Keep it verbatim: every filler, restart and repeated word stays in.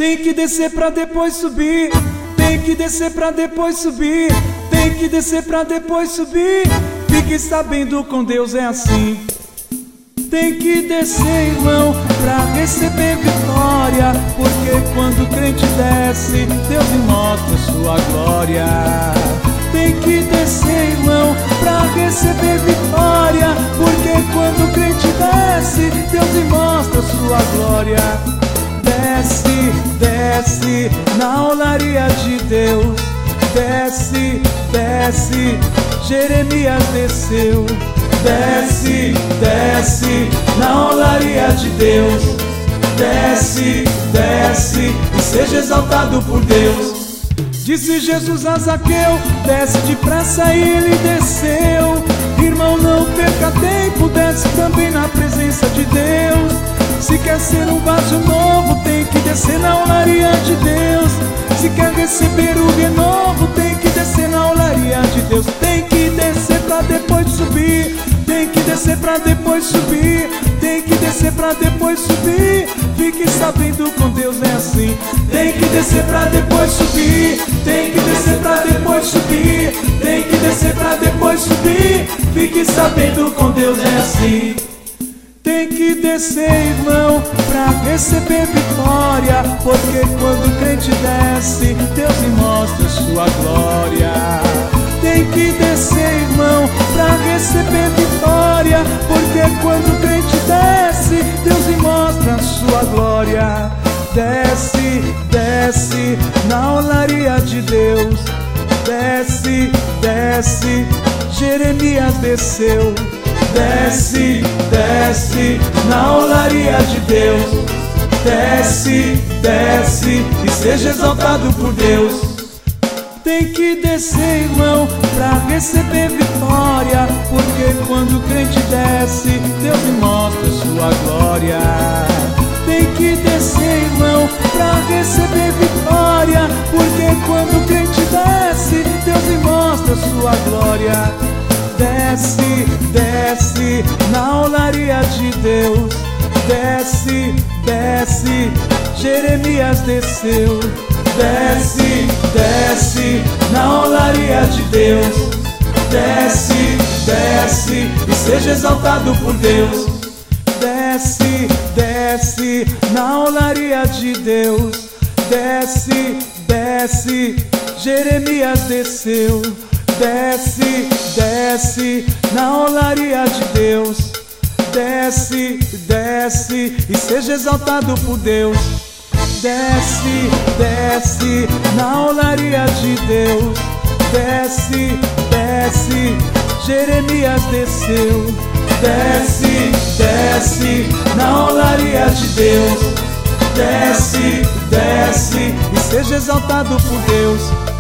Tem que descer pra depois subir. Tem que descer pra depois subir. Tem que descer pra depois subir. Fique sabendo, com Deus é assim. Tem que descer, irmão, pra receber vitória, porque quando o crente desce, Deus lhe mostra sua glória. Tem que descer, irmão, pra receber vitória, porque quando o crente desce, Deus lhe mostra sua glória. Desce, desce na olaria de Deus. Desce, desce, Jeremias desceu. Desce, desce na olaria de Deus. Desce, desce e seja exaltado por Deus. Disse Jesus a Zaqueu: desce depressa, e ele desceu. Irmão, não perca tempo, desce também na presença de Deus. Se quer ser um vaso novo, tem que descer na olaria de Deus. Se quer receber o renovo, tem que descer na olaria de Deus. Tem que descer pra depois subir. Tem que descer pra depois subir. Tem que descer pra depois subir. Fique sabendo, com Deus é assim. Tem que descer pra depois subir. Tem que descer pra depois subir. Tem que descer pra depois subir. Fique sabendo, com Deus é assim. Tem que descer, irmão, pra receber vitória, porque quando o crente desce, Deus lhe mostra sua glória. Tem que descer, irmão, pra receber vitória, porque quando o crente desce, Deus lhe mostra sua glória. Desce, desce na olaria de Deus. Desce, desce, Jeremias desceu. Desce, desce na olaria de Deus. Desce, desce e seja exaltado por Deus. Tem que descer, irmão, pra receber vitória, porque quando o crente desce, Deus lhe mostra sua glória. Tem que descer, irmão, pra receber vitória, porque quando o crente desce, Deus lhe mostra sua glória. Desce, desce na olaria de Deus. Desce, desce, Jeremias desceu. Desce, desce na olaria de Deus. Desce, desce e seja exaltado por Deus. Desce, desce na olaria de Deus. Desce, desce, Jeremias desceu. Desce, desce na olaria de Deus. Desce, desce e seja exaltado por Deus. Desce, desce na olaria de Deus. Desce, desce, Jeremias desceu. Desce, desce na olaria de Deus. Desce, desce e seja exaltado por Deus.